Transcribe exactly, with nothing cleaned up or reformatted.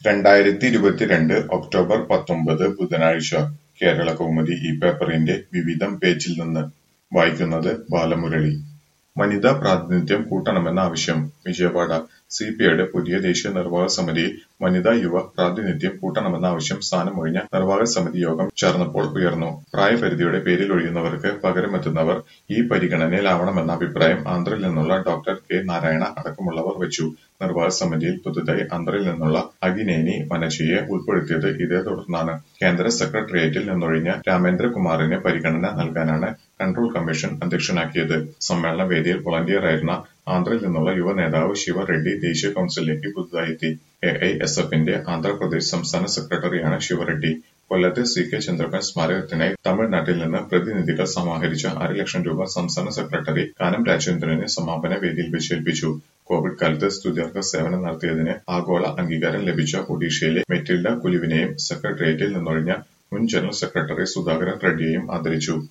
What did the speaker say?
രണ്ടായിരത്തി ഇരുപത്തിരണ്ട് ഒക്ടോബർ പത്തൊമ്പത് ബുധനാഴ്ച കേരളകൗമുദി ഈ പേപ്പറിന്റെ വിവിധം പേജിൽ നിന്ന് വായിക്കുന്നത് ബാലമുരളി. വനിതാ പ്രാതിനിധ്യം കൂട്ടണമെന്ന ആവശ്യം വിജയവാഡ. സിപിഐയുടെ പുതിയ ദേശീയ നിർവാഹക സമിതിയിൽ വനിതാ യുവ പ്രാതിനിധ്യം കൂട്ടണമെന്ന ആവശ്യം സ്ഥാനമൊഴിഞ്ഞ നിർവാഹക സമിതി യോഗം ചേർന്നപ്പോൾ ഉയർന്നു. പ്രായപരിധിയുടെ പേരിൽ ഒഴിയുന്നവർക്ക് പകരമെത്തുന്നവർ ഈ പരിഗണനയിലാവണമെന്ന അഭിപ്രായം ആന്ധ്രയിൽ നിന്നുള്ള ഡോക്ടർ കെ നാരായണ അടക്കമുള്ളവർ വച്ചു. നിർവാഹക സമിതിയിൽ പുതുതായി ആന്ധ്രയിൽ നിന്നുള്ള അകിനേനി വനജയെ ഉൾപ്പെടുത്തിയത് ഇതേ തുടർന്നാണ്. കേന്ദ്ര സെക്രട്ടേറിയറ്റിൽ നിന്നൊഴിഞ്ഞ രാമേന്ദ്രകുമാറിന് പരിഗണന നൽകാനാണ് കൺട്രോൾ കമ്മീഷൻ അധ്യക്ഷനാക്കിയത്. സമ്മേളന വേദിയിൽ വോളണ്ടിയറായിരുന്ന ആന്ധ്രയിൽ നിന്നുള്ള യുവ നേതാവ് ശിവ റെഡ്ഡി ദേശീയ കൗൺസിലിലേക്ക് പുതുതായി എത്തി. എ ഐ എസ് എഫിന്റെ ആന്ധ്രാപ്രദേശ് സംസ്ഥാന സെക്രട്ടറിയാണ് ശിവ റെഡ്ഡി. കൊല്ലത്ത് സി കെ ചന്ദ്രപ്പൻ സ്മാരകത്തിനായി തമിഴ്നാട്ടിൽ നിന്ന് പ്രതിനിധികൾ സമാഹരിച്ച അര ലക്ഷം രൂപ സംസ്ഥാന സെക്രട്ടറി കാനം രാജേന്ദ്രന് സമാപന വേദിയിൽ വെച്ച് ഏൽപ്പിച്ചു. കോവിഡ് കാലത്ത് സ്തുത്യർഹ സേവനം നടത്തിയതിന് ആഗോള അംഗീകാരം ലഭിച്ച ഒഡീഷയിലെ മെറ്റിൽഡ കുലുവിനെയും സെക്രട്ടേറിയറ്റിൽ നിന്നൊഴിഞ്ഞ മുൻ ജനറൽ സെക്രട്ടറി സുധാകരൻ റെഡ്ഡിയെയും ആദരിച്ചു.